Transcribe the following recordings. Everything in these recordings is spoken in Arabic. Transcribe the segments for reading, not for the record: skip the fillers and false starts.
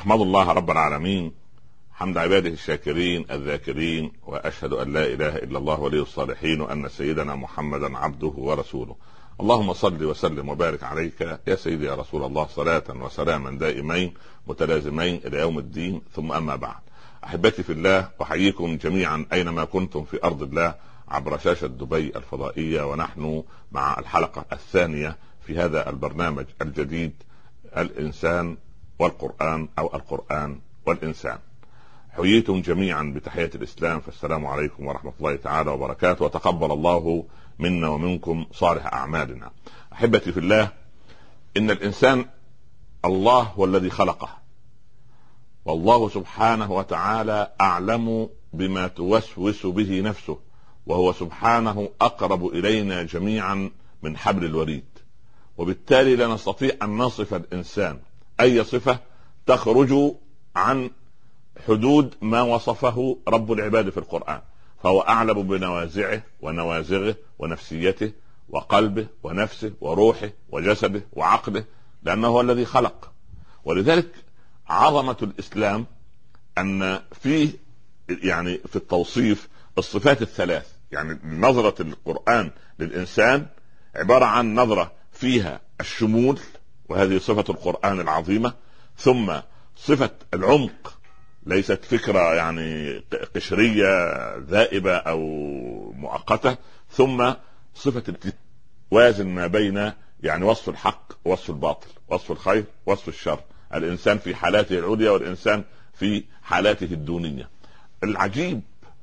أحمد الله رب العالمين حمد عباده الشاكرين الذاكرين، وأشهد أن لا إله إلا الله ولي الصالحين، وأن سيدنا محمدا عبده ورسوله. اللهم صل وسلم وبارك عليك يا سيدي يا رسول الله، صلاة وسلاما دائمين متلازمين إلى يوم الدين. ثم أما بعد، أحبتي في الله، أحييكم جميعا أينما كنتم في أرض الله عبر شاشة دبي الفضائية، ونحن مع الحلقة الثانية في هذا البرنامج الجديد، الإنسان والقرآن، أو القرآن والإنسان. حييتم جميعا بتحية الإسلام، فالسلام عليكم ورحمة الله تعالى وبركاته، وتقبل الله منا ومنكم صالح أعمالنا. أحبتي في الله، إن الإنسان الله هو الذي خلقه، والله سبحانه وتعالى أعلم بما توسوس به نفسه، وهو سبحانه أقرب إلينا جميعا من حبل الوريد، وبالتالي لا نستطيع أن نصف الإنسان أي صفة تخرج عن حدود ما وصفه رب العباد في القرآن. فهو أعلم بنوازعه ونوازغه ونفسيته وقلبه ونفسه وروحه وجسده وعقله، لأنه هو الذي خلق. ولذلك عظمة الإسلام أن فيه يعني في التوصيف الصفات الثلاث. يعني نظرة القرآن للإنسان عبارة عن نظرة فيها الشمول، وهذه صفة القرآن العظيمة، ثم صفة العمق، ليست فكرة يعني قشرية ذائبة أو مؤقتة، ثم صفة وازن ما بين يعني وصف الحق ووصف الباطل، وصف الخير ووصف الشر، الإنسان في حالاته العليا والإنسان في حالاته الدونية. العجيب،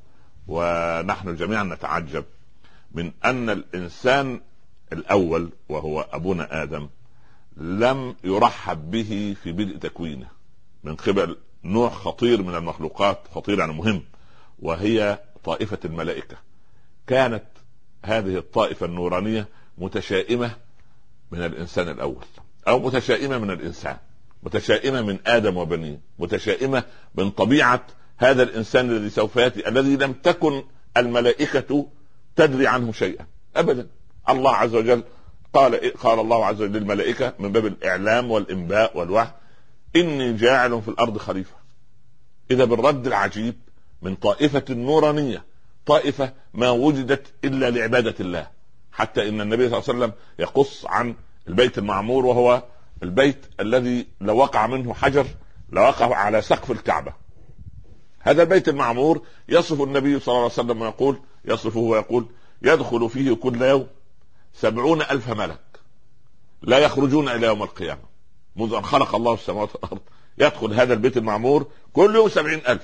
ونحن جميعا نتعجب، من أن الإنسان الأول وهو أبونا آدم لم يرحب به في بدء تكوينه من قبل نوع خطير من المخلوقات، خطير يعني مهم، وهي طائفة الملائكة. كانت هذه الطائفة النورانية متشائمة من الإنسان الأول، أو متشائمة من الإنسان، متشائمة من آدم وبنيه، متشائمة من طبيعة هذا الإنسان الذي سوف يأتي، الذي لم تكن الملائكة تدري عنه شيئا أبدا. الله عز وجل قال الله عز وجل للملائكة من باب الإعلام والإنباء والوحي: إني جاعل في الأرض خليفة. إذا بالرد العجيب من طائفة النورانية، طائفة ما وجدت إلا لعبادة الله. حتى إن النبي صلى الله عليه وسلم يقص عن البيت المعمور، وهو البيت الذي لو وقع منه حجر لوقع على سقف الكعبة. هذا البيت المعمور يصف النبي صلى الله عليه وسلم ويقول، يصفه ويقول: يدخل فيه كل يوم 70,000 ملك لا يخرجون إلى يوم القيامة. منذ أن خلق الله السماوات والأرض يدخل هذا البيت المعمور كل يوم 70,000.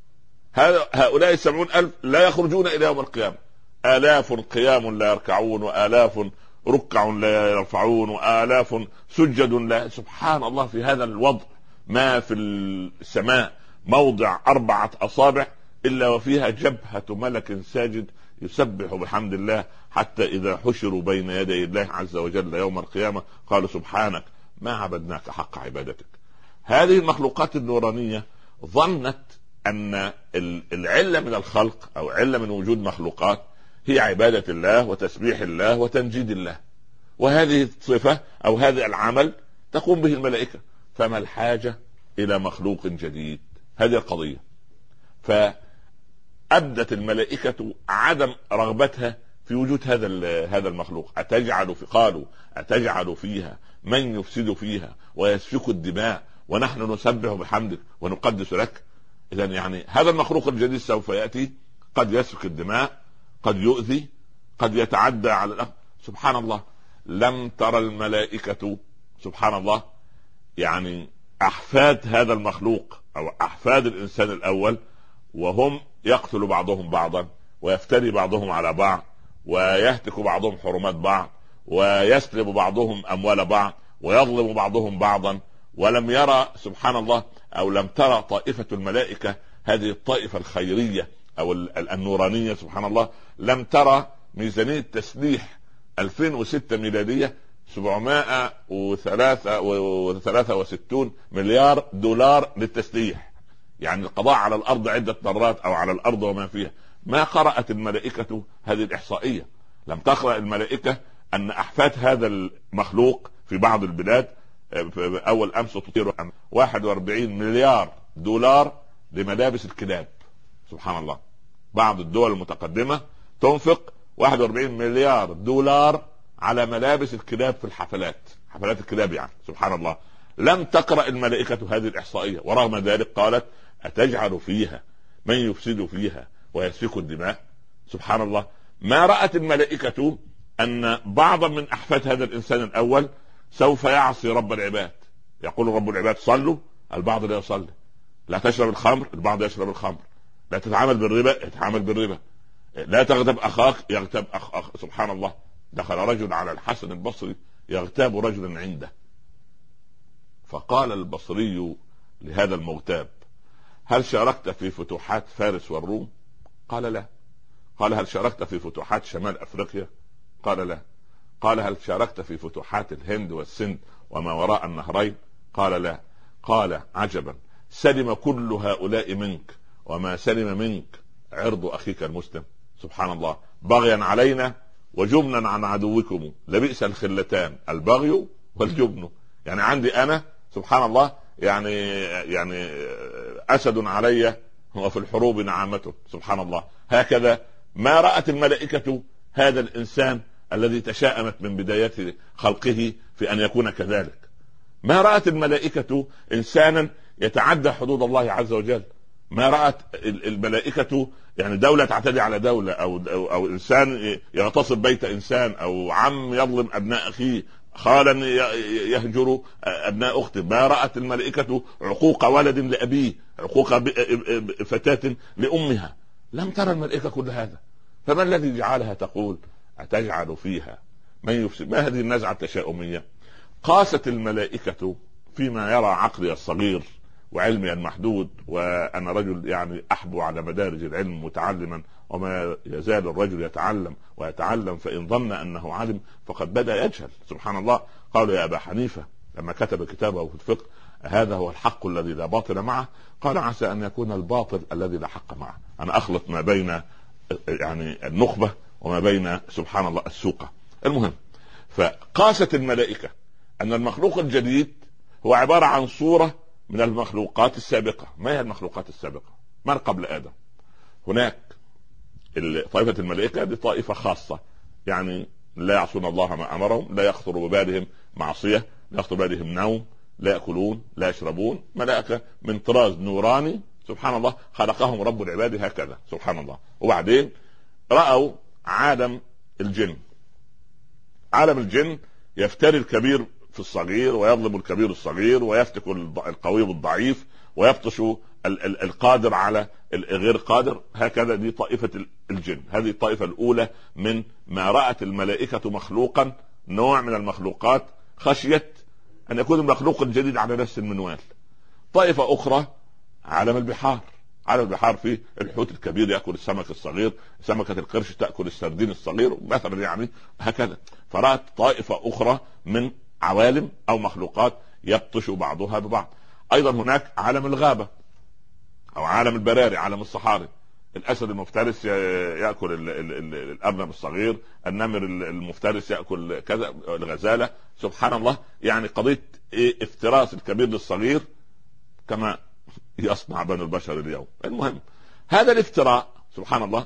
هؤلاء 70,000 لا يخرجون إلى يوم القيامة. آلاف قيام لا يركعون، وآلاف ركع لا يرفعون، وآلاف سجد لا. سبحان الله، في هذا الوضع ما في السماء موضع 4 أصابع إلا وفيها جبهة ملك ساجد يسبح بحمد الله، حتى إذا حشروا بين يدي الله عز وجل يوم القيامة قالوا: سبحانك ما عبدناك حق عبادتك. هذه المخلوقات النورانية ظنت أن العلة من الخلق، أو علة من وجود مخلوقات، هي عبادة الله وتسبيح الله وتمجيد الله، وهذه الصفة أو هذا العمل تقوم به الملائكة. فما الحاجة إلى مخلوق جديد؟ هذه القضية. فأبدت الملائكة عدم رغبتها في وجود هذا المخلوق. قالوا: أتجعل فيها من يفسد فيها ويسفك الدماء ونحن نسبح بحمدك ونقدس لك؟ إذن يعني هذا المخلوق الجديد سوف يأتي، قد يسفك الدماء، قد يؤذي، قد يتعدى على الأرض. سبحان الله، لم ترى الملائكة سبحان الله يعني أحفاد هذا المخلوق أو أحفاد الإنسان الأول وهم يقتل بعضهم بعضا، ويفتري بعضهم على بعض، ويهتك بعضهم حرمات بعض، ويسلب بعضهم أموال بعض، ويظلم بعضهم بعضا. ولم يرى سبحان الله، أو لم ترى طائفة الملائكة هذه الطائفة الخيرية أو النورانية سبحان الله، لم ترى ميزانية تسليح 2006 ميلادية 763 مليار دولار للتسليح، يعني القضاء على الأرض عدة مرات أو على الأرض وما فيها. ما قرأت الملائكة هذه الإحصائية، لم تقرأ الملائكة أن أحفاد هذا المخلوق في بعض البلاد اول امس تطير 41 مليار دولار لملابس الكلاب. سبحان الله. بعض الدول المتقدمة تنفق 41 مليار دولار على ملابس الكلاب في حفلات الكلاب يعني. سبحان الله. لم تقرأ الملائكة هذه الإحصائية، ورغم ذلك قالت أتجعل فيها من يفسد فيها ويسفك الدماء. سبحان الله. ما رأت الملائكة أن بعضا من أحفاد هذا الإنسان الأول سوف يعصي رب العباد. يقول رب العباد صلوا، البعض لا يصلي. لا تشرب الخمر، البعض يشرب الخمر. لا تتعامل بالربا، يتعامل بالربا. لا تغتاب أخاك، يغتاب أخ. سبحان الله. دخل رجل على الحسن البصري يغتاب رجلا عنده، فقال البصري لهذا المغتاب: هل شاركت في فتوحات فارس والروم؟ قال لا. قال: هل شاركت في فتوحات شمال أفريقيا؟ قال لا. قال: هل شاركت في فتوحات الهند والسند وما وراء النهرين؟ قال لا. قال: عجبا، سلم كل هؤلاء منك وما سلم منك عرض أخيك المسلم. سبحان الله. بغيا علينا وجبنا عن عدوكم لبئس الخلتان البغي والجبن. يعني عندي أنا سبحان الله يعني أسد علي وفي الحروب نعامته. سبحان الله. هكذا ما رأت الملائكة هذا الإنسان الذي تشاءمت من بداية خلقه في أن يكون كذلك. ما رأت الملائكة إنسانا يتعدى حدود الله عز وجل. ما رأت الملائكة يعني دولة تعتدي على دولة أو إنسان يغتصب بيت إنسان، أو عم يظلم أبناء أخيه، خالا يهجر أبناء أخته. ما رأت الملائكة عقوق ولد لأبيه، عقوق فتاة لأمها. لم ترى الملائكة كل هذا. فما الذي جعلها تقول أتجعل فيها من يفسد؟ ما هذه النزعة التشاؤمية؟ قاست الملائكة فيما يرى عقلي الصغير وعلمي المحدود، وأنا رجل يعني أحبو على مدارج العلم متعلما، وما يزال الرجل يتعلم ويتعلم، فإن ظن أنه علم فقد بدأ يجهل. سبحان الله. قالوا يا أبا حنيفة لما كتب كتابه في الفقه: هذا هو الحق الذي لا باطل معه؟ قال: عسى أن يكون الباطل الذي لا حق معه. أنا أخلط ما بين يعني النخبة وما بين سبحان الله السوقة. المهم، فقاست الملائكة أن المخلوق الجديد هو عبارة عن صورة من المخلوقات السابقة. ما هي المخلوقات السابقة؟ من قبل آدم. هناك طائفة الملائكة دي طائفة خاصة، يعني لا يعصون الله ما أمرهم، لا يخطر ببالهم معصية، لا يخطر ببالهم نوم، لا يأكلون، لا يشربون. ملائكة من طراز نوراني. سبحان الله. خلقهم رب العباد هكذا. سبحان الله. وبعدين رأوا عالم الجن. عالم الجن يفتري الكبير في الصغير، ويظلم الكبير الصغير، ويفتك القوي بالضعيف، ويبطش القادر على الغير قادر. هكذا دي طائفة الجن. هذه الطائفة الأولى من ما رأت الملائكة مخلوقا، نوع من المخلوقات خشيت أن يكون المخلوق الجديد على نفس المنوال. طائفة أخرى عالم البحار. عالم البحار فيه الحوت الكبير يأكل السمك الصغير، سمكة القرش تأكل السردين الصغير مثلا يعني. هكذا. فرأت طائفة أخرى من عوالم أو مخلوقات يبطش بعضها ببعض. أيضا هناك عالم الغابة أو عالم البراري، عالم الصحاري. الأسد المفترس يأكل الأرنب الصغير، النمر المفترس يأكل كذا، الغزالة. سبحان الله. يعني قضية افتراس الكبير للصغير كما يصنع بنو البشر اليوم. المهم، هذا الافتراء سبحان الله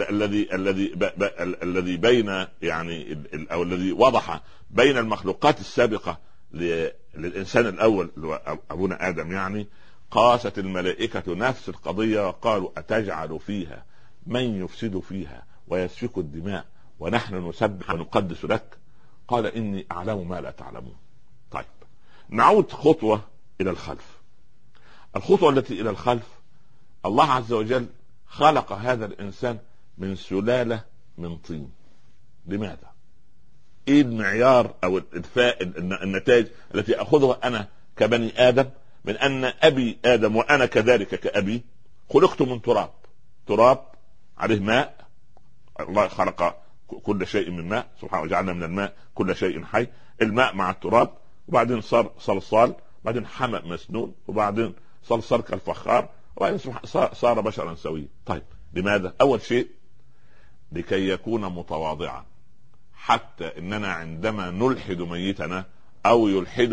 الذي بين يعني او الذي وضح بين المخلوقات السابقة للإنسان الأول أبونا آدم يعني. قاست الملائكة نفس القضية وقالوا أتجعل فيها من يفسد فيها ويسفك الدماء ونحن نسبح ونقدس لك؟ قال إني أعلم ما لا تعلمون. طيب، نعود خطوة إلى الخلف. الخطوة التي إلى الخلف، الله عز وجل خلق هذا الإنسان من سلالة من طين. لماذا؟ ايه المعيار او النتائج التي اخذها انا كبني ادم من ان ابي ادم وانا كذلك كابي خلقت من تراب عليه ماء. الله خلق كل شيء من ماء سبحانه، وجعلنا من الماء كل شيء حي. الماء مع التراب، وبعدين صار صلصال، بعدين حمأ مسنون، وبعدين صلصال كالفخار، وبعدين صار بشرا سويا. طيب، لماذا؟ اول شيء لكي يكون متواضعا، حتى اننا عندما نلحد ميتنا او يلحدنا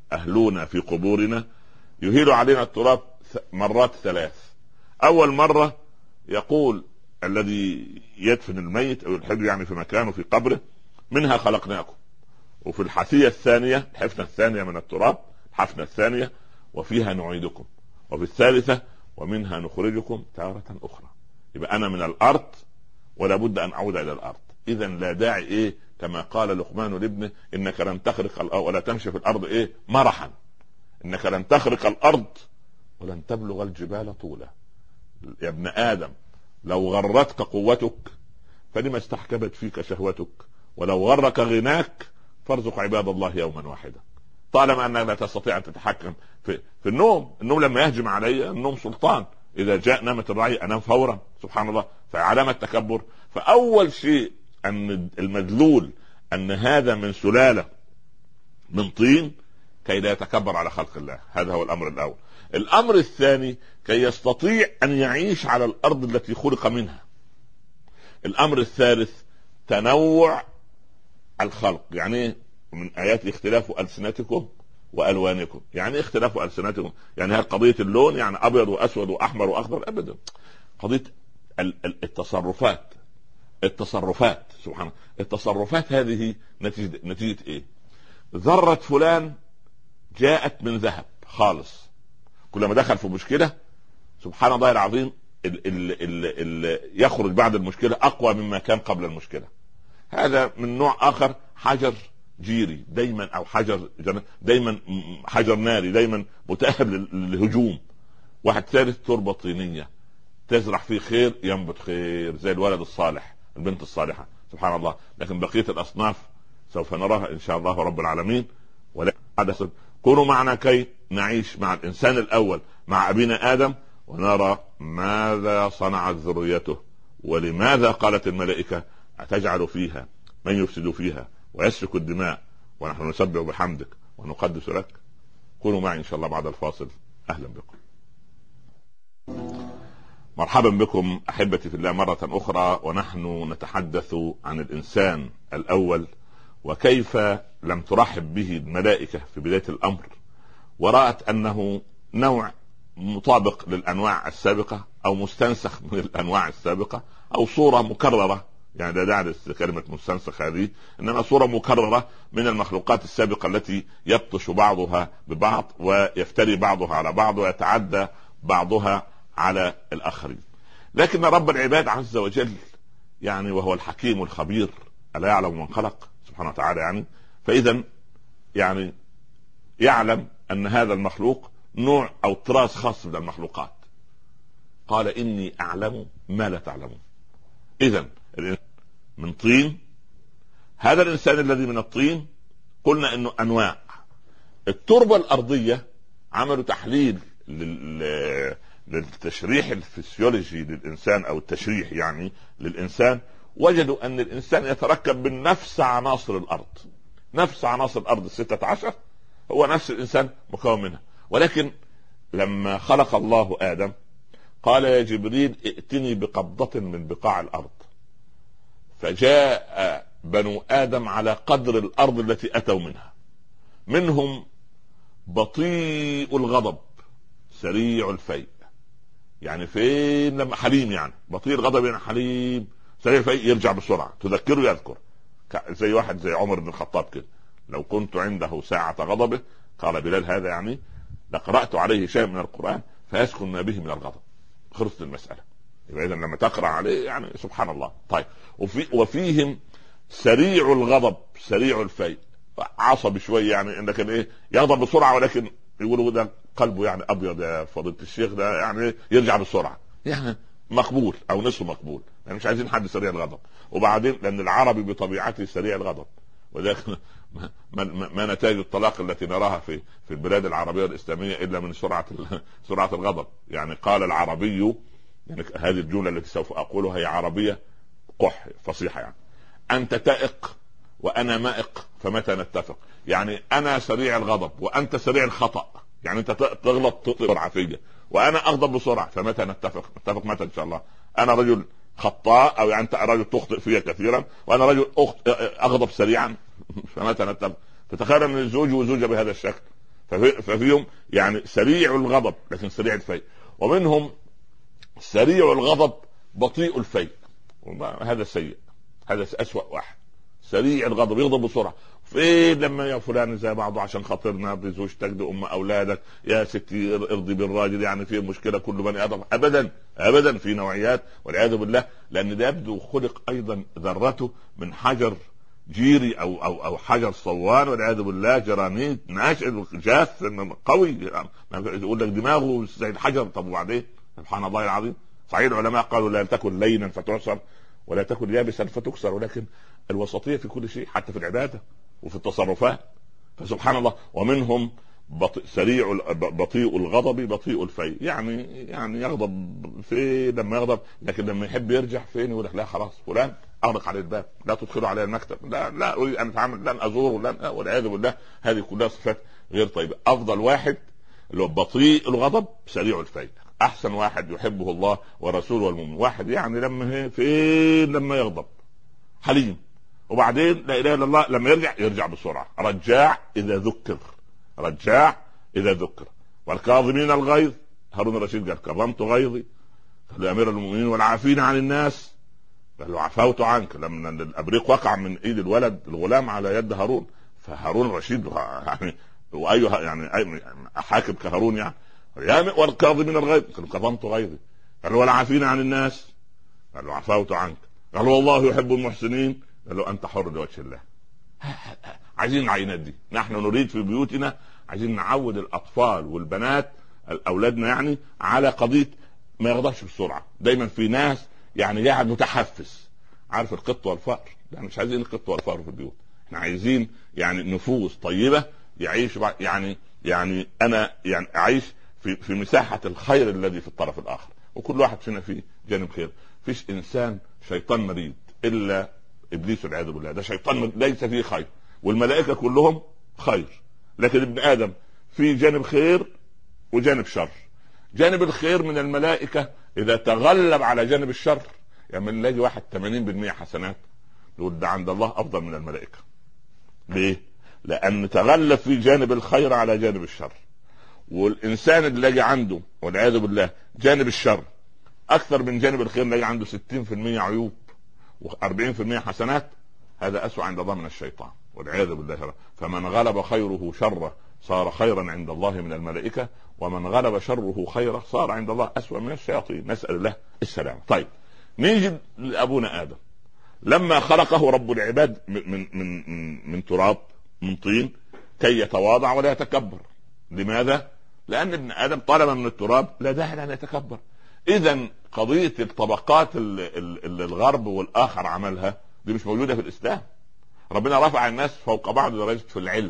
أهلنا في قبورنا يهيل علينا التراب مرات 3. أول مرة يقول الذي يدفن الميت أو الحجر يعني في مكانه في قبره: منها خلقناكم. وفي الحثية الثانية، الحفنة الثانية من التراب، الحفنة الثانية: وفيها نعيدكم. وفي الثالثة: ومنها نخرجكم تارة أخرى. يبقى أنا من الأرض ولا بد أن أعود إلى الأرض. إذا لا داعي كما قال لقمان لابنه: إنك لن تخرق الأرض ولا تمشي في الأرض مرحا. إنك لن تخرق الأرض ولن تبلغ الجبال طولا. يا ابن آدم، لو غرتك قوتك فلما استحكمت فيك شهوتك، ولو غرك غناك فارزق عباد الله يوما واحدا. طالما أنك لا تستطيع أن تتحكم في النوم لما يهجم علي النوم سلطان، إذا جاء نامت الرعي أنام فورا. سبحان الله، فعلامة التكبر. فأول شيء أن المدلول أن هذا من سلالة من طين كي لا يتكبر على خلق الله. هذا هو الأمر الأول. الأمر الثاني: كي يستطيع أن يعيش على الأرض التي خلق منها. الأمر الثالث: تنوع الخلق. يعني من آيات اختلاف ألسنتكم وألوانكم. يعني اختلاف ألسنتكم يعني هل قضية اللون يعني أبيض وأسود وأحمر وأخضر؟ أبدا. قضية التصرفات. سبحان الله، التصرفات هذه نتيجة إيه؟ ذرة فلان جاءت من ذهب خالص، كلما دخل في مشكلة سبحان الله العظيم يخرج بعد المشكلة أقوى مما كان قبل المشكلة. هذا من نوع آخر: حجر جيري دايما، أو حجر دايما، حجر ناري دايما متأهب للهجوم. واحد ثالث: تربة طينية تزرع فيه خير ينبت خير، زي الولد الصالح، البنت الصالحة. سبحان الله. لكن بقية الأصناف سوف نراها إن شاء الله رب العالمين. ولا حدث. كونوا معنا كي نعيش مع الإنسان الأول، مع أبينا آدم، ونرى ماذا صنعت ذريته، ولماذا قالت الملائكة: أتجعل فيها من يفسد فيها ويسفك الدماء ونحن نسبح بحمدك ونقدس لك. كونوا معي إن شاء الله بعد الفاصل. أهلا بكم، مرحبا بكم أحبتي في الله مرة أخرى، ونحن نتحدث عن الإنسان الأول وكيف لم ترحب به الملائكة في بداية الأمر، ورأت أنه نوع مطابق للأنواع السابقة أو مستنسخ من الأنواع السابقة، أو صورة مكررة. يعني لا داعي لكلمة مستنسخ هذه، إنما صورة مكررة من المخلوقات السابقة التي يبطش بعضها ببعض ويفتري بعضها على بعض ويتعدى بعضها على الآخرين. لكن رب العباد عز وجل يعني وهو الحكيم الخبير ألا يعلم من خلق سبحانه وتعالى، يعني فإذا يعني يعلم أن هذا المخلوق نوع أو طراز خاص من المخلوقات. قال: إني أعلم ما لا تعلمون. إذن من طين. هذا الإنسان الذي من الطين قلنا أنه أنواع. التربة الأرضية عملوا تحليل للتشريح الفسيولوجي للإنسان أو التشريح يعني للإنسان، وجدوا أن الإنسان يتركب من نفس عناصر الأرض. نفس عناصر الأرض 16 هو نفس الإنسان مكون منها. ولكن لما خلق الله آدم قال: يا جبريل ائتني بقبضة من بقاع الأرض. فجاء بنو آدم على قدر الأرض التي أتوا منها. منهم بطيء الغضب سريع الفيء، يعني فين لما حليم، يعني بطيء الغضب يعني حليم، سريع الفيء يرجع بسرعة، تذكره يذكر. زي واحد زي عمر بن الخطاب كده، لو كنت عنده ساعة غضبه قال بلال هذا يعني لقرأت عليه شيء من القرآن فيسكن ما به من الغضب. خلصت المسألة. يبقى إذا لما تقرأ عليه يعني سبحان الله. طيب وفيهم سريع الغضب سريع الفيء، عصبي شوية، يعني انك يغضب بسرعة، ولكن يقولوا ده قلبه يعني ابيض يا فضيلة الشيخ، ده يعني يرجع بسرعة، يعني مقبول او نصف مقبول، يعني مش عايزين حد سريع الغضب. وبعدين لان العربي بطبيعته سريع الغضب، وذلك ما نتائج الطلاق التي نراها في البلاد العربية الإسلامية إلا من سرعة الغضب. يعني قال العربي، يعني هذه الجملة التي سوف أقولها هي عربية قح فصيحة، يعني أنت تائق وأنا مائق فمتى نتفق. يعني أنا سريع الغضب وأنت سريع الخطأ، يعني أنت تغلط بسرعة فيا وأنا أغضب بسرعة، فمتى نتفق؟ نتفق متى إن شاء الله؟ أنا رجل خطاء أو يعني أنت رجل تخطئ فيا كثيرا وأنا رجل أغضب سريعا، فمتى نتفق؟ تتخيل من الزوج وزوجة بهذا الشكل، ففيهم يعني سريع الغضب لكن سريع الفيء، ومنهم سريع الغضب بطيء الفيء، هذا سيء، هذا أسوأ واحد. سريع الغضب يغضب بسرعة، فين لما يا فلان زي بعضه عشان خاطرنا بزوجتك دي ام اولادك يا ستي ارضي بالراجل، يعني في مشكله كل بني ادم. ابدا ابدا، في نوعيات والعياذ بالله، لان ده يبدو خلق ايضا ذرته من حجر جيري او حجر صوان والعياذ بالله، جرانيت ناشئ جاف قوي، يقول لك دماغه زي الحجر. طب وبعدين؟ سبحان الله العظيم. صحيح العلماء قالوا لا تكن لينا فتعصر ولا تكن يابسا فتكسر، ولكن الوسطيه في كل شيء حتى في العباده وفي التصرفات، فسبحان الله. ومنهم بطيء الغضب بطيء الفيء، يعني يغضب في لما يغضب، لكن لما يحب يرجع فين يقول لك لا خلاص فلان اغلق عليه الباب، لا تدخلوا عليه المكتب، لا اريد ان اتعامل، لن ازوره، لن، والعياذ بالله. هذه كلها صفات غير طيبه. افضل واحد اللي هو بطيء الغضب سريع الفيء، احسن واحد يحبه الله ورسوله والمؤمن، واحد يعني لما يغضب حليم، وبعدين لا اله الا الله لما يرجع بسرعه، رجاع اذا ذكر. والكاظمين الغيظ، هارون الرشيد قال كظمت غيظي لامير المؤمنين والعافين عن الناس، قال له عفوت عنك. لما الابريق وقع من ايد الغلام على يد هارون، فهارون الرشيد يعني وايها يعني حاكم كهارون يعني والكاظمين الغيظ قال كظمت غيظي، قال له والعافين عن الناس، قال له عفوت عنك، قال والله يحب المحسنين، قال له انت حر لوجه الله. عايزين العينات دي. نحن نريد في بيوتنا، عايزين نعود الاطفال والبنات اولادنا يعني على قضيه ما يغضبش بسرعه. دايما في ناس يعني قاعد متحفز، عارف القط والفأر، يعني مش عايزين القط والفأر في البيوت، احنا عايزين يعني نفوس طيبه يعيش يعني انا يعني اعيش في مساحه الخير الذي في الطرف الاخر، وكل واحد فينا فيه جانب خير. فيش انسان شيطان مريض الا ابليس والعياذ بالله، ده شيطان ليس فيه خير، والملائكه كلهم خير، لكن ابن ادم في جانب خير وجانب شر. جانب الخير من الملائكه اذا تغلب على جانب الشر، يعني نلاقي واحد 80% حسنات، نقول ده عند الله افضل من الملائكه. ليه؟ لان تغلب في جانب الخير على جانب الشر. والانسان اللي لاقي عنده والعياذ بالله جانب الشر اكثر من جانب الخير، لاقي عنده 60% عيوب و40% حسنات، هذا أسوأ عند الله من الشيطان والعياذ بالله. فمن غلب خيره شره صار خيرا عند الله من الملائكة، ومن غلب شره خيره صار عند الله أسوأ من الشياطين، نسأل الله السلامة. طيب نيجي لأبونا آدم، لما خلقه رب العباد من تراب، من طين، كي يتواضع ولا يتكبر. لماذا؟ لأن ابن آدم طالما من التراب لا داعي أن يتكبر. إذن قضية الطبقات اللي الغرب والآخر عملها دي مش موجودة في الإسلام. ربنا رفع الناس فوق بعض درجات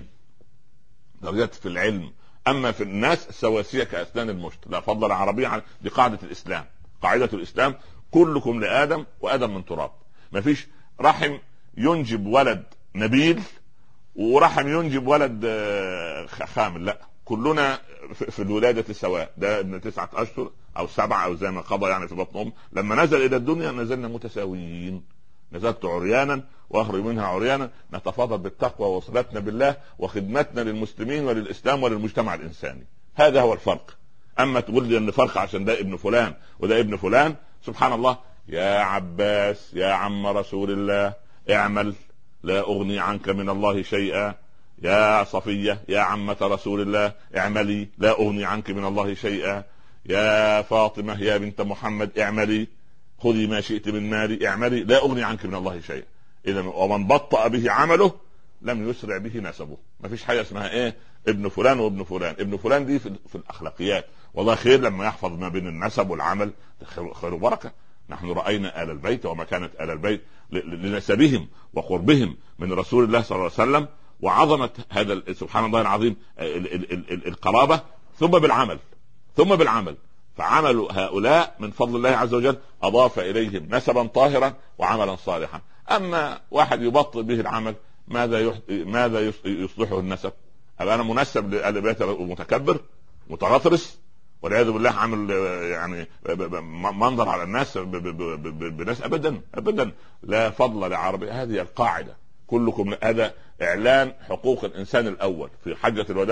في العلم، أما في الناس سواسية كأسنان المشط، لا فضل العربية عن دي قاعدة الإسلام. قاعدة الإسلام كلكم لآدم وآدم من تراب. ما فيش رحم ينجب ولد نبيل ورحم ينجب ولد خامل، لا، كلنا في الولادة سواء. ده ابن 9 أشهر أو 7 أو زي ما قضى يعني في بطن لما نزل إلى الدنيا نزلنا متساويين. نزلت عريانا واخرج منها عريانا، نتفاضل بالتقوى وصلتنا بالله وخدمتنا للمسلمين وللإسلام وللمجتمع الإنساني. هذا هو الفرق. أما تقول لي أن فرق عشان ده ابن فلان وده ابن فلان، سبحان الله. يا عباس يا عم رسول الله اعمل لا أغني عنك من الله شيئا، يا صفية يا عمة رسول الله اعملي لا أغني عنك من الله شيئا، يا فاطمة يا بنت محمد اعملي خذي ما شئت من مالي اعملي لا أغني عنك من الله شيئا. إذا ومن بطأ به عمله لم يسرع به نسبه. ما فيش حاجة اسمها ايه ابن فلان وابن فلان. ابن فلان دي في الأخلاقيات، والله خير لما يحفظ ما بين النسب والعمل، خير وبركة. نحن رأينا آل البيت وما كانت آل البيت لنسبهم وقربهم من رسول الله صلى الله عليه وسلم وعظمة هذا سبحان الله العظيم القرابة، ثم بالعمل. فعمل هؤلاء من فضل الله عز وجل أضاف إليهم نسبا طاهرا وعملا صالحا. أما واحد يبطئ به العمل، ماذا يصلحه النسب؟ أبقى أنا منسب لآل البيت متكبر متغطرس والعياذ بالله، عامل يعني منظر على الناس بناس. ابدا لا فضل لعربي. هذه القاعده كلكم. هذا اعلان حقوق الانسان الاول في حجه الوداع،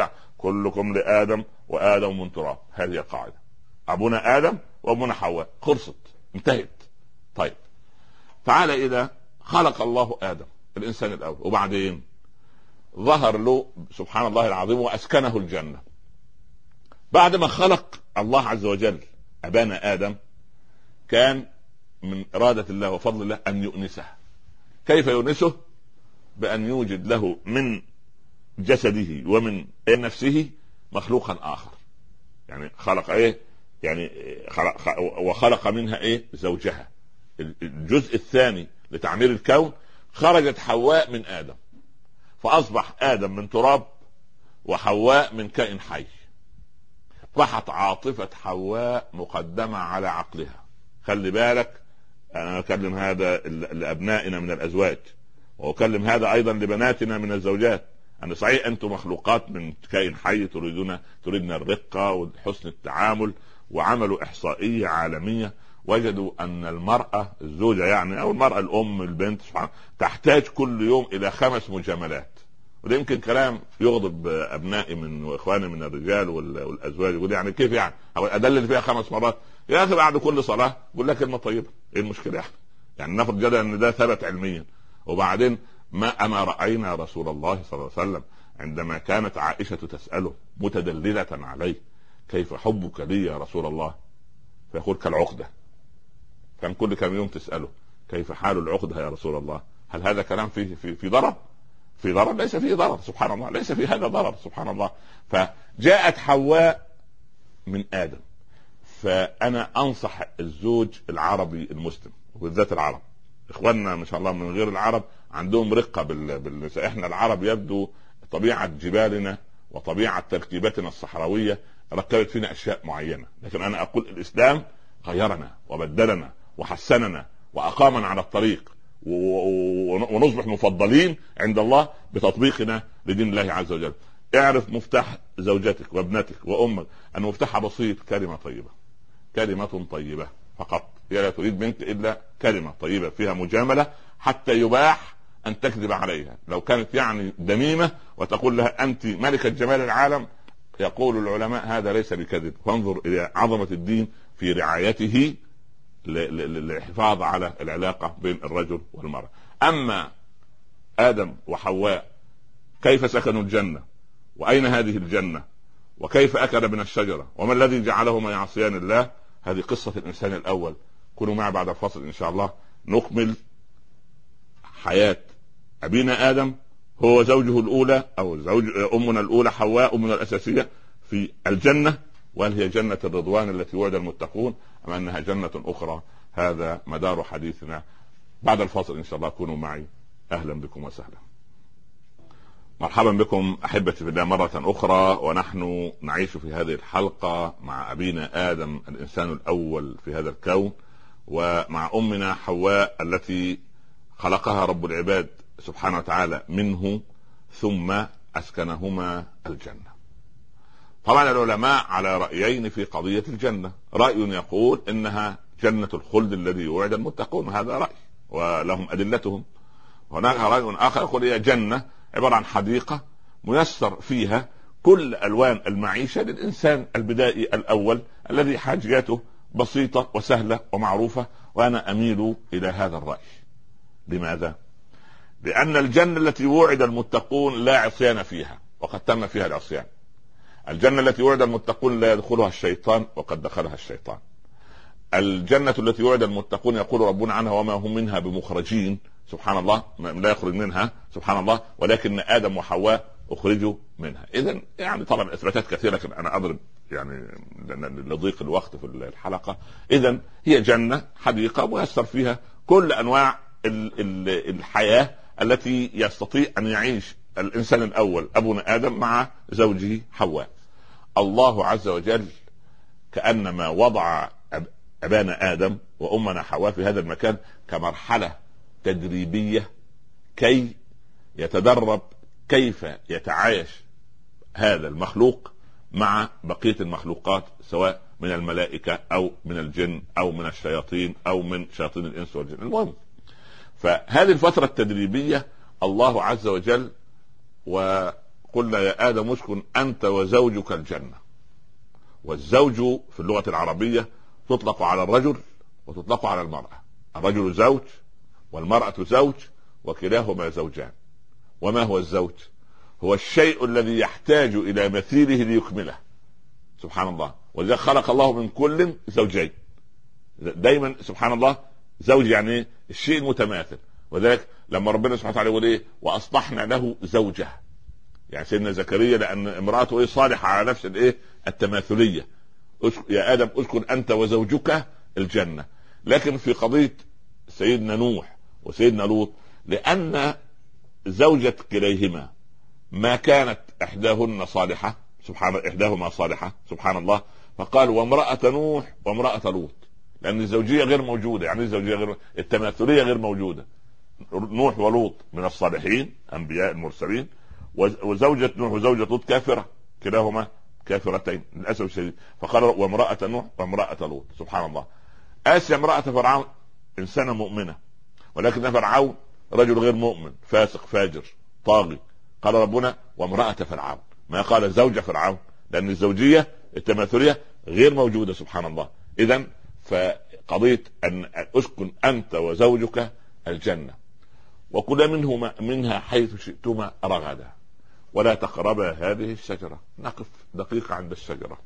كلكم لآدم وآدم من تراب. هذه قاعدة، أبونا آدم وأبونا حواء، خلصت انتهت. طيب تعال إذا خلق الله آدم الإنسان الأول، وبعدين ظهر له سبحان الله العظيم وأسكنه الجنة. بعد ما خلق الله عز وجل أبانا آدم كان من إرادة الله وفضل الله أن يؤنسه. كيف يؤنسه؟ بأن يوجد له من جسده ومن نفسه مخلوقا آخر. يعني خلق ايه؟ يعني وخلق منها ايه؟ زوجها. الجزء الثاني لتعمير الكون، خرجت حواء من آدم، فأصبح آدم من تراب وحواء من كائن حي. أصبحت عاطفة حواء مقدمة على عقلها. خلي بالك، أنا أكلم هذا لأبنائنا من الأزواج، وأكلم هذا أيضا لبناتنا من الزوجات. أن صحيح أنتم مخلوقات من كائن حي، تريدن الرقة وحسن التعامل، وعملوا إحصائية عالمية وجدوا أن المرأة الزوجة يعني أو المرأة الأم البنت تحتاج كل يوم إلى 5 مجاملات. وده يمكن كلام يغضب أبنائي من وإخواني من الرجال والأزواج، يقول يعني كيف يعني؟ أو أدلل فيها 5 مرات يا أخي بعد كل صلاة قول لك كلمة طيبة، إيه المشكلة يعني نفرض جدا أن ده ثبت علميا. وبعدين ما رأينا رسول الله صلى الله عليه وسلم عندما كانت عائشة تسأله متدللة عليه كيف حبك لي يا رسول الله، فيقول كالعقدة. كان كل كم يوم تسأله كيف حال العقدة يا رسول الله. هل هذا كلام في ضرر؟ في ضرر؟ ليس فيه ضرر سبحان الله، ليس في هذا ضرر سبحان الله. فجاءت حواء من آدم. فأنا أنصح الزوج العربي المسلم وبالذات العرب، إخواننا ما شاء الله من غير العرب عندهم رقة بالنساء. إحنا العرب يبدو طبيعة جبالنا وطبيعة تركيبتنا الصحراوية ركبت فينا أشياء معينة، لكن أنا أقول الإسلام غيرنا وبدلنا وحسننا وأقامنا على الطريق، ونصبح مفضلين عند الله بتطبيقنا لدين الله عز وجل. اعرف مفتاح زوجتك وابنتك وأمك أن مفتاحها بسيط، كلمة طيبة، كلمة طيبة فقط. هي لا تريد منك إلا كلمة طيبة فيها مجاملة حتى يباح أن تكذب عليها. لو كانت يعني دميمة وتقول لها أنت ملكة جمال العالم، يقول العلماء هذا ليس بكذب. فانظر إلى عظمة الدين في رعايته للحفاظ على العلاقة بين الرجل والمرأة. أما آدم وحواء كيف سكنوا الجنة، وأين هذه الجنة، وكيف أكل من الشجرة، وما الذي جعلهما يعصيان الله، هذه قصة الإنسان الأول. كونوا معي بعد الفصل إن شاء الله نكمل حياة أبينا آدم هو زوجه الأولى أو زوج أمنا الأولى حواء أمنا الأساسية في الجنة، وهل هي جنة الرضوان التي وعد المتقون أم أنها جنة أخرى. هذا مدار حديثنا بعد الفصل إن شاء الله. كونوا معي. أهلا بكم وسهلا، مرحبا بكم أحبتي في الله مرة أخرى، ونحن نعيش في هذه الحلقة مع أبينا آدم الإنسان الأول في هذا الكون، ومع أمنا حواء التي خلقها رب العباد سبحانه وتعالى منه ثم أسكنهما الجنة. طبعا العلماء على رأيين في قضية الجنة. رأي يقول إنها جنة الخلد الذي وعد المتقون، هذا رأي ولهم أدلتهم. هناك رأي آخر يقول هي جنة عبارة عن حديقة ميسر فيها كل ألوان المعيشة للإنسان البدائي الأول الذي حاجياته بسيطة وسهلة ومعروفة. وأنا أميل إلى هذا الرأي. لماذا؟ لأن الجنة التي وعد المتقون لا عصيان فيها، وقد تم فيها العصيان. الجنة التي وعد المتقون لا يدخلها الشيطان، وقد دخلها الشيطان. الجنة التي وعد المتقون يقول ربنا عنها وما هم منها بمخرجين، سبحان الله، لا يخرج منها سبحان الله، ولكن آدم وحواء أخرجوا منها. إذن يعني طبعا الإثباتات كثيرة، لكن أنا أضرب يعني لضيق الوقت في الحلقة. إذن هي جنة حديقة ميسر فيها كل أنواع الحياة التي يستطيع أن يعيش الإنسان الأول أبونا آدم مع زوجه حواء. الله عز وجل كأنما وضع أبانا آدم وأمنا حواء في هذا المكان كمرحلة تدريبية كي يتدرب كيف يتعايش هذا المخلوق مع بقية المخلوقات، سواء من الملائكة أو من الجن أو من الشياطين أو من شياطين الإنس والجن. المهم، فهذه الفترة التدريبية الله عز وجل قلنا يا آدم اسكن أنت وزوجك الجنة. والزوج في اللغة العربية تطلق على الرجل وتطلق على المرأة. الرجل زوج والمرأة زوج وكلاهما زوجان. وما هو الزوج؟ هو الشيء الذي يحتاج إلى مثيله ليكمله، سبحان الله. ولذلك خلق الله من كل زوجين دايما، سبحان الله. زوج يعني الشيء المتماثل. وذلك لما ربنا سبحانه وتعالى يقول ايه واصلحنا له زوجه، يعني سيدنا زكريا لان امراته ايه صالحه على نفس الايه التماثليه. يا ادم اسكن انت وزوجك الجنه. لكن في قضيه سيدنا نوح وسيدنا لوط، لان زوجة كليهما ما كانت احداهن صالحه، احداهما صالحه سبحان الله، فقال وامرأة نوح وامرأة لوط، لان الزوجيه غير موجوده. يعني الزوجيه غير التماثليه غير موجوده. نوح ولوط من الصالحين انبياء المرسلين، وزوجة نوح وزوجة لوط كافره، كلاهما كافرتين للاسف الشديد. فقال وامرأة نوح وامرأة لوط، سبحان الله. آسيا امرأة فرعون انسانه مؤمنه، ولكن فرعون رجل غير مؤمن فاسق فاجر طاغي. قال ربنا وامرأة فرعون، ما قال زوج فرعون، لان الزوجيه التماثليه غير موجوده سبحان الله. اذا فقضيه ان اسكن انت وزوجك الجنه وكلا منها حيث شئتما رغدا ولا تقربا هذه الشجره. نقف دقيقه عند الشجره.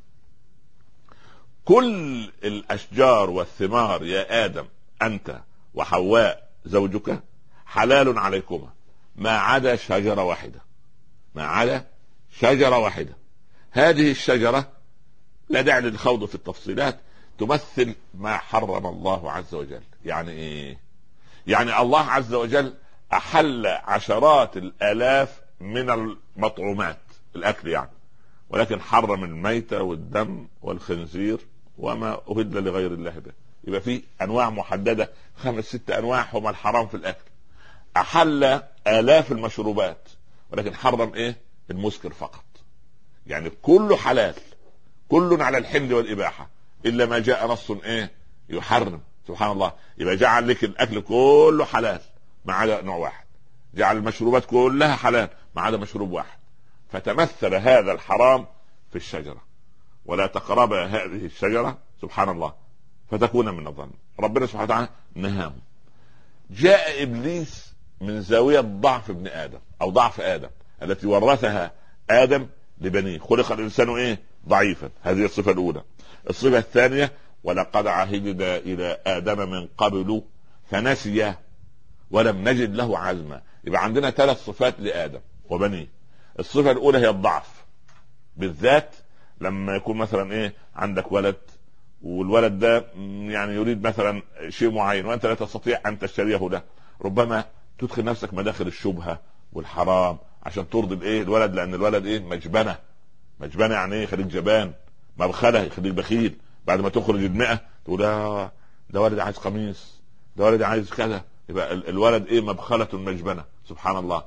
كل الاشجار والثمار يا ادم انت وحواء زوجك حلال عليكما ما عدا شجره واحده، ما عدا شجره واحده. هذه الشجره لا داعي للخوض في التفصيلات، تمثل ما حرم الله عز وجل. يعني ايه؟ يعني الله عز وجل احل عشرات الالاف من المطعومات الاكل يعني، ولكن حرم الميتة والدم والخنزير وما اهل لغير الله به. يبقى في انواع محددة 5-6 انواع هم الحرام في الاكل. احل الاف المشروبات ولكن حرم ايه؟ المسكر فقط. يعني كله حلال، كل على الحل والاباحة الا ما جاء نص ايه يحرم، سبحان الله. يبقى جعل لك الاكل كله حلال ما عدا نوع واحد، جعل المشروبات كلها حلال ما عدا مشروب واحد. فتمثل هذا الحرام في الشجرة، ولا تقرب هذه الشجرة سبحان الله فتكون من الظالمين. ربنا سبحانه وتعالى نهاهم. جاء ابليس من زاوية ضعف ابن ادم او ضعف ادم التي ورثها ادم لبنيه. خلق الانسان ايه؟ ضعيفا. هذه الصفة الاولى. الصفة الثانية ولقد عهدنا الى ادم من قبل فنسي ولم نجد له عزما. يبقى عندنا 3 صفات لادم وبنيه. الصفة الاولى هي الضعف، بالذات لما يكون مثلا ايه عندك ولد والولد ده يعني يريد مثلا شيء معين وانت لا تستطيع ان تشتريه له، ربما تدخل نفسك مداخل الشبهة والحرام عشان ترضي الايه الولد، لان الولد ايه مجبنة يعني ايه يخليك جبان، مبخله يخليك بخيل. بعد ما تخرج ال100 تقول ده ولد عايز قميص، ده ولد عايز كذا. يبقى الولد ايه مبخلة مجبنة سبحان الله.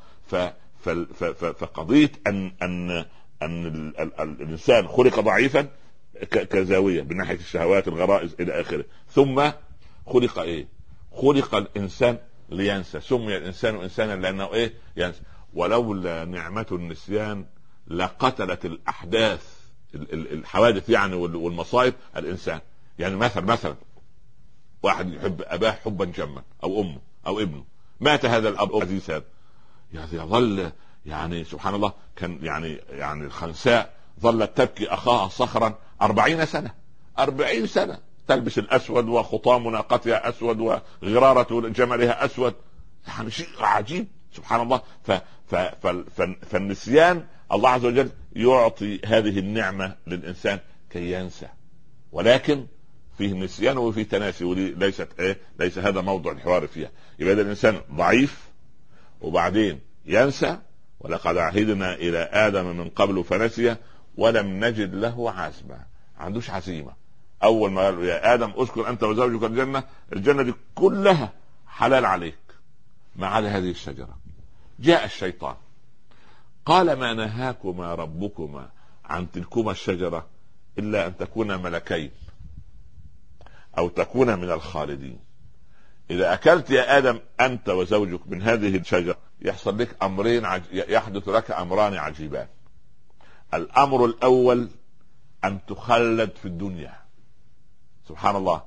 فقضية ان الانسان خلق ضعيفا كزاوية من ناحية الشهوات الغرائز الى اخره. ثم خلق ايه؟ خلق الانسان لينسى. سمي الانسان انسانا لانه ايه؟ ينسى. ولولا نعمة النسيان لقتلت الاحداث الحوادث يعني والمصائب الانسان. يعني مثلا واحد يحب اباه حبا جما او امه او ابنه، مات هذا الاب العزيز هذا، يظل يعني سبحان الله كان يعني الخنساء ظلت تبكي اخاها صخرا 40 سنة 40 سنة تلبس الاسود وخطام ناقتها اسود وغرارة جملها اسود. يعني شيء عجيب سبحان الله. فالنسيان الله عز وجل يعطي هذه النعمة للإنسان كي ينسى، ولكن فيه نسيان وفيه تناسي، ودي ليس هذا موضوع الحوار فيها. يبقى الإنسان ضعيف وبعدين ينسى. ولقد عهدنا إلى آدم من قبل فنسي ولم نجد له عزما. عندوش عزيمة. أول ما قال يا آدم اسكن أنت وزوجك الجنة دي كلها حلال عليك ما عدا هذه الشجرة. جاء الشيطان قال ما نهاكما ربكما عن تلكما الشجرة إلا أن تكونا ملكين أو تكونا من الخالدين. إذا أكلت يا آدم أنت وزوجك من هذه الشجرة يحصل لك امرين يحدث لك امران عجيبان. الامر الاول ان تخلد في الدنيا، سبحان الله.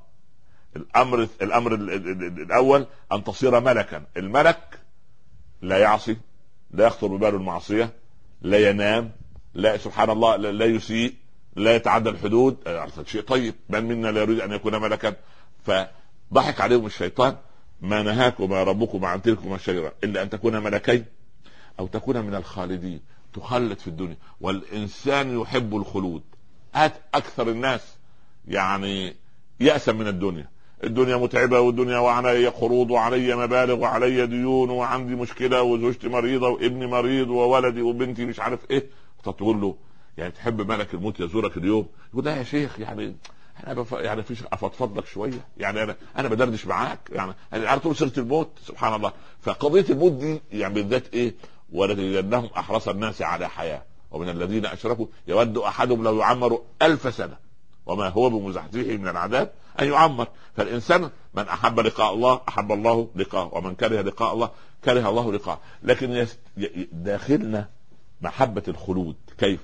الامر الاول ان تصير ملكا. الملك لا يعصي، لا يخطر بباله المعصيه، لا ينام، لا سبحان الله لا يسيء، لا يتعدى الحدود، شيء طيب. من منا لا يريد ان يكون ملكا؟ فضحك عليهم الشيطان: ما نهاكما ربكما عن تلكما الشجرة الا ان تكونا ملكين او تكونا من الخالدين. تخلد في الدنيا، والانسان يحب الخلود. اكثر الناس يعني يأسا من الدنيا متعبة، والدنيا وعلي قروض وعلي مبالغ وعلي ديون وعندي مشكلة وزوجتي مريضة وابني مريض وولدي وبنتي مش عارف ايه. تقول له يعني تحب ملك الموت يزورك اليوم؟ يقول: لا يا شيخ، يعني يعني فيش افضفض لك شويه، يعني انا بدردش معاك، يعني على طول سيره الموت. سبحان الله. فقضيه الموت دي يعني بالذات ايه؟ ولتجدنهم احرص الناس على حياه ومن الذين اشركوا يود احدهم لو يعمر 1000 سنه وما هو بمزحزحه من العذاب ان يعمر. فالانسان من احب لقاء الله احب الله لقاءه، ومن كره لقاء الله كره الله لقاءه. لكن داخلنا محبه الخلود. كيف؟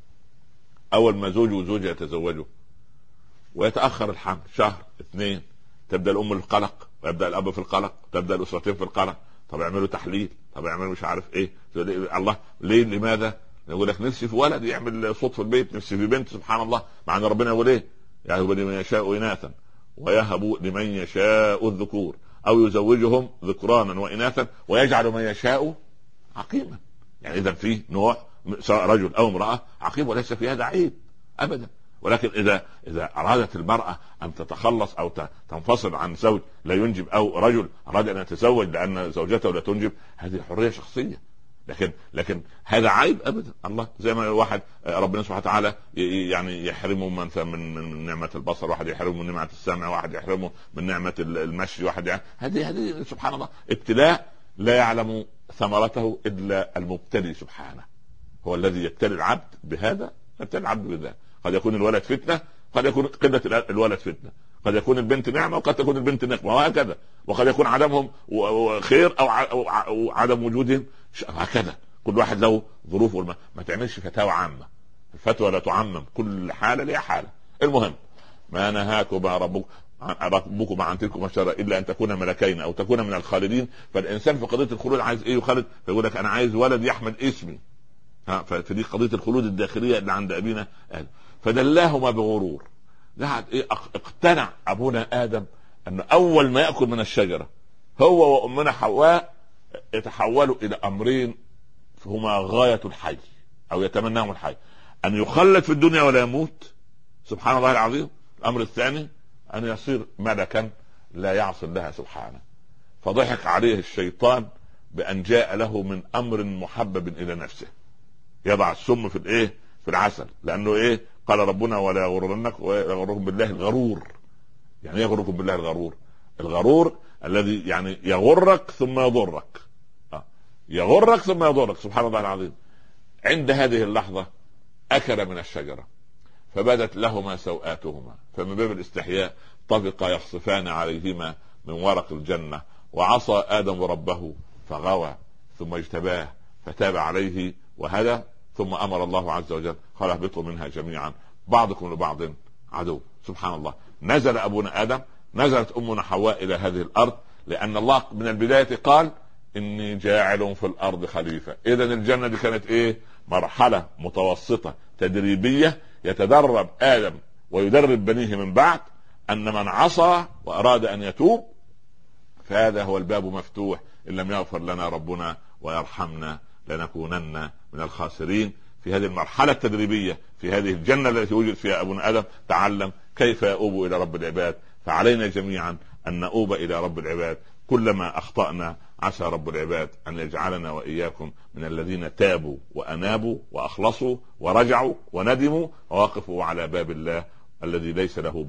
اول ما زوج وزوجه يتزوجوا ويتاخر الحمل شهر 2، تبدا الام في القلق ويبدا الاب في القلق، تبدا الاسرتين في القلق. طب يعملوا تحليل، طب يعملوا مش عارف ايه. الله ليه؟ لماذا؟ يقول لك نفسي في ولد يعمل صوت في البيت، نفسي في بنت. سبحان الله. مع ان ربنا يقول ايه؟ يهب لمن يشاء اناثا ويهب لمن يشاء الذكور او يزوجهم ذكرانا واناثا ويجعل من يشاء عقيما. يعني اذا في نوع سواء رجل او امراه عقيم، وليس في هذا عيب ابدا. ولكن اذا ارادت المراه ان تتخلص او تنفصل عن زوج لا ينجب، او رجل اراد ان يتزوج لان زوجته لا تنجب، هذه حريه شخصيه. لكن هذا عيب ابدا. الله زي ما واحد ربنا سبحانه وتعالى يعني يحرمه من نعمه البصر، واحد يحرمه من نعمه السمع، واحد يحرمه من نعمه المشي، واحد يعني هذه سبحان الله ابتلاء لا يعلم ثمرته الا المبتلي سبحانه. هو الذي يبتلي العبد بهذا، يبتلي العبد بذا. قد يكون الولد فتنه، قد يكون قله الولد فتنه، قد يكون البنت نعمه، وقد تكون البنت نقمه، وهكذا. وقد يكون عدمهم خير او عدم وجودهم هكذا. كل واحد له ظروفه. ما تعملش فتاوى عامه، الفتوى لا تعمم، كل حاله لها حاله. المهم: ما نهاكما ربكما عن تلكما الشجرة الا ان تكونا ملكين او تكونا من الخالدين. فالانسان في قضيه الخلود عايز ايه؟ يخلد. فيقول لك انا عايز ولد يحمل اسمي. فدي قضيه الخلود الداخليه اللي عند ابينا آدم. فدلاهما بغرور. اقتنع ابونا ادم ان اول ما ياكل من الشجره هو وامنا حواء يتحولوا الى امرين هما غايه الحي او يتمناهم الحي: ان يخلد في الدنيا ولا يموت، سبحان الله العظيم. الامر الثاني ان يصير ملكا لا يعصي الله سبحانه. فضحك عليه الشيطان بان جاء له من امر محبب الى نفسه، يضع السم في الايه؟ في العسل. لانه ايه؟ قال ربنا: ولا يغرنك ويغركم بالله الغرور. يعني يغركم بالله الغرور. الغرور الذي يعني يغرك ثم يضرك، يغرك ثم يضرك. سبحان الله العظيم. عند هذه اللحظة أكل من الشجرة فبدت لهما سوآتهما، فمن باب الاستحياء طفقا يخصفان عليهما من ورق الجنة. وعصى آدم ربه فغوى ثم اجتباه فتاب عليه وهدى. ثم أمر الله عز وجل: قال اهبطوا منها جميعا بعضكم لبعض عدو. سبحان الله. نزل أبونا آدم، نزلت أمنا حواء إلى هذه الأرض، لأن الله من البداية قال: إني جاعل في الأرض خليفة. إذا الجنة دي كانت إيه؟ مرحلة متوسطة تدريبية يتدرب آدم ويدرب بنيه من بعد أن من عصى وأراد أن يتوب فهذا هو الباب مفتوح، إن لم يغفر لنا ربنا ويرحمنا لنكونن من الخاسرين. في هذه المرحلة التدريبية في هذه الجنة التي وجد فيها أبونا آدم تعلم كيف يؤوب إلى رب العباد. فعلينا جميعا أن نؤوب إلى رب العباد. كلما أخطأنا عسى رب العباد أن يجعلنا وإياكم من الذين تابوا وأنابوا وأخلصوا ورجعوا وندموا ووقفوا على باب الله الذي ليس له باب.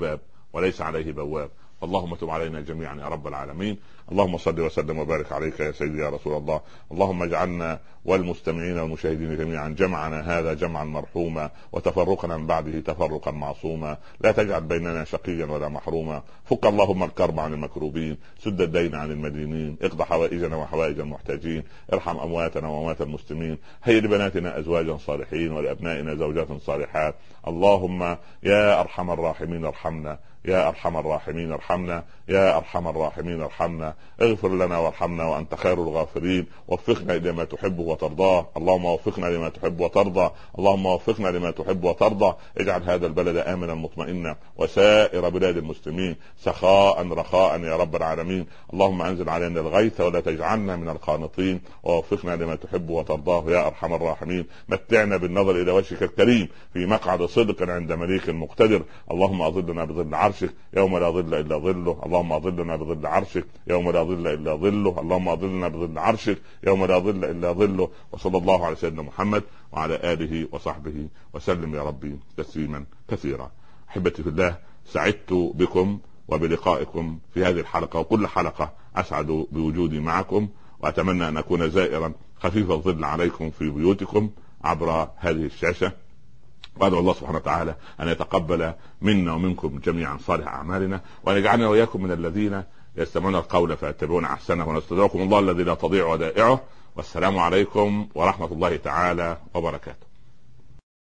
وليس عليه بواب. اللهم تب علينا جميعا يا رب العالمين. اللهم صل وسلم وبارك عليك يا سيدي يا رسول الله. اللهم اجعلنا والمستمعين والمشاهدين جميعا جمعنا هذا جمعا مرحوما، وتفرقنا من بعده تفرقا معصوما. لا تجعل بيننا شقيا ولا محروما. فك اللهم الكرب عن المكروبين، سد الدين عن المدينين، اقض حوائجنا وحوائج المحتاجين، ارحم امواتنا واموات المسلمين، هيئ لبناتنا ازواجا صالحين ولابنائنا زوجات صالحات. اللهم يا ارحم الراحمين ارحمنا، يا ارحم الراحمين ارحمنا، يا ارحم الراحمين ارحمنا. اغفر لنا وارحمنا وانت خير الغافرين. وفقنا الى ما تحب وترضاه. اللهم وفقنا لما تحب وترضى. اللهم وفقنا لما تحب وترضى. اجعل هذا البلد امنا مطمئنا، وسائر بلاد المسلمين سخاء رخاء يا رب العالمين. اللهم انزل علينا الغيث ولا تجعلنا من القانطين، ووفقنا لما تحب وترضاه يا ارحم الراحمين. متعنا بالنظر الى وجهك الكريم في مقعد صدق عند مليك مقتدر. اللهم اظلنا بظل عرشك يوم لا ظل الا ظله. اللهم اظلنا بظل عرشك يوم لا ظل الا ظله. اللهم اظلنا بظل عرشك يوم لا ظل الا ظله. وصلى الله على سيدنا محمد وعلى اله وصحبه وسلم يا ربي تسليما كثيرا. احبتي في الله، سعدت بكم وبلقائكم في هذه الحلقه، وكل حلقه اسعد بوجودي معكم، واتمنى ان اكون زائرا خفيف الظل عليكم في بيوتكم عبر هذه الشاشه. وأدعو الله سبحانه وتعالى أن يتقبل منا ومنكم جميعا صالح أعمالنا، وأن يجعلنا وإياكم من الذين يستمعون القول فيتبعون أحسنه. ونستودعكم الله الذي لا تضيع ودائعه. والسلام عليكم ورحمة الله تعالى وبركاته.